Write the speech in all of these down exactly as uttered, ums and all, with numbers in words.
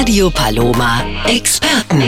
Radio Paloma Experten.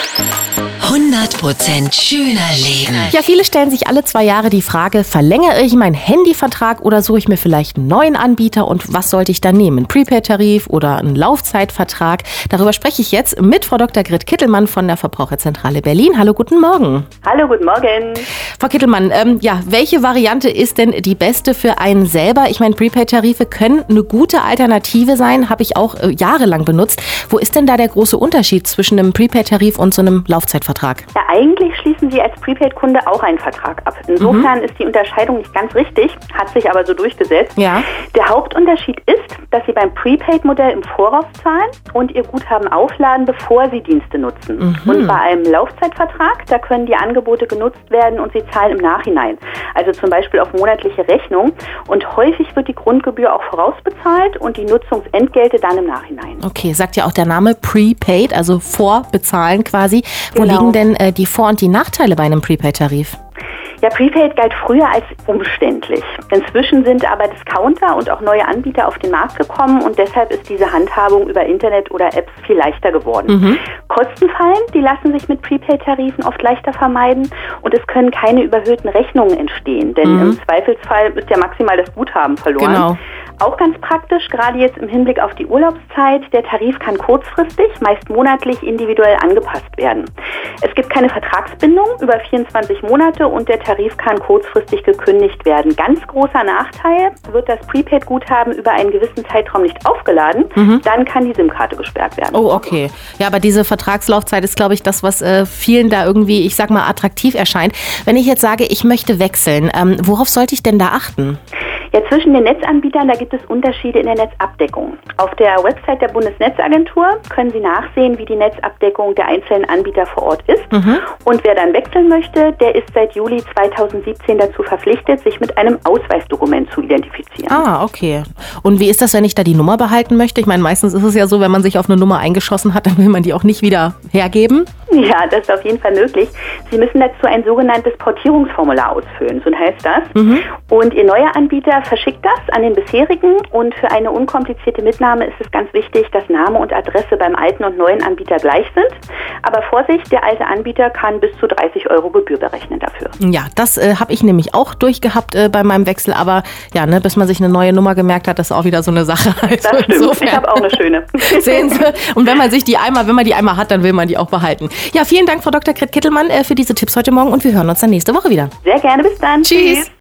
hundert Prozent schöner Leben. Ja, viele stellen sich alle zwei Jahre die Frage, verlängere ich meinen Handyvertrag oder suche ich mir vielleicht einen neuen Anbieter und was sollte ich dann nehmen? Ein Prepaid-Tarif oder einen Laufzeitvertrag? Darüber spreche ich jetzt mit Frau Doktor Grit Kittelmann von der Verbraucherzentrale Berlin. Hallo, guten Morgen. Hallo, guten Morgen. Frau Kittelmann, ähm, ja, welche Variante ist denn die beste für einen selber? Ich meine, Prepaid-Tarife können eine gute Alternative sein, habe ich auch äh, jahrelang benutzt. Wo ist denn da der große Unterschied zwischen einem Prepaid-Tarif und so einem Laufzeitvertrag? Ja, eigentlich schließen Sie als Prepaid-Kunde auch einen Vertrag ab. Insofern mhm. ist die Unterscheidung nicht ganz richtig, hat sich aber so durchgesetzt. Ja. Der Hauptunterschied ist, dass Sie beim Prepaid-Modell im Voraus zahlen und Ihr Guthaben aufladen, bevor Sie Dienste nutzen. Mhm. Und bei einem Laufzeitvertrag, da können die Angebote genutzt werden und Sie zahlen im Nachhinein. Also zum Beispiel auf monatliche Rechnung. Und häufig wird die Grundgebühr auch vorausbezahlt und die Nutzungsentgelte dann im Nachhinein. Okay, sagt ja auch der Name Prepaid, also vorbezahlen quasi. Wo Genau. liegen denn äh, die Vor- und die Nachteile bei einem Prepaid-Tarif? Ja, Prepaid galt früher als umständlich. Inzwischen sind aber Discounter und auch neue Anbieter auf den Markt gekommen und deshalb ist diese Handhabung über Internet oder Apps viel leichter geworden. Mhm. Kostenfallen, die lassen sich mit Prepaid-Tarifen oft leichter vermeiden und es können keine überhöhten Rechnungen entstehen, denn mhm. im Zweifelsfall ist ja maximal das Guthaben verloren. Genau. Auch ganz praktisch, gerade jetzt im Hinblick auf die Urlaubszeit, der Tarif kann kurzfristig, meist monatlich individuell angepasst werden. Es gibt keine Vertragsbindung über vierundzwanzig Monate und der Tarif kann kurzfristig gekündigt werden. Ganz großer Nachteil, wird das Prepaid-Guthaben über einen gewissen Zeitraum nicht aufgeladen, mhm. dann kann die SIM-Karte gesperrt werden. Oh, okay. Ja, aber diese Vertragslaufzeit ist, glaube ich, das, was äh, vielen da irgendwie, ich sag mal, attraktiv erscheint. Wenn ich jetzt sage, ich möchte wechseln, ähm, worauf sollte ich denn da achten? Ja, zwischen den Netzanbietern, da gibt es Unterschiede in der Netzabdeckung. Auf der Website der Bundesnetzagentur können Sie nachsehen, wie die Netzabdeckung der einzelnen Anbieter vor Ort ist. Mhm. Und wer dann wechseln möchte, der ist seit Juli zweitausendsiebzehn dazu verpflichtet, sich mit einem Ausweisdokument zu identifizieren. Ah, okay. Und wie ist das, wenn ich da die Nummer behalten möchte? Ich meine, meistens ist es ja so, wenn man sich auf eine Nummer eingeschossen hat, dann will man die auch nicht wieder hergeben. Ja, das ist auf jeden Fall möglich. Sie müssen dazu ein sogenanntes Portierungsformular ausfüllen, so heißt das. Mhm. Und Ihr neuer Anbieter verschickt das an den bisherigen und für eine unkomplizierte Mitnahme ist es ganz wichtig, dass Name und Adresse beim alten und neuen Anbieter gleich sind. Aber Vorsicht, der alte Anbieter kann bis zu dreißig Euro Gebühr berechnen dafür. Ja, das äh, habe ich nämlich auch durchgehabt äh, bei meinem Wechsel, aber ja, ne, bis man sich eine neue Nummer gemerkt hat, das ist auch wieder so eine Sache. Also das stimmt, insofern. Ich habe auch eine schöne. Sehen Sie, und wenn man sich die einmal, wenn man die einmal hat, dann will man die auch behalten. Ja, vielen Dank, Frau Doktor Grit Kittelmann, äh, für diese Tipps heute Morgen und wir hören uns dann nächste Woche wieder. Sehr gerne, bis dann. Tschüss. Tschüss.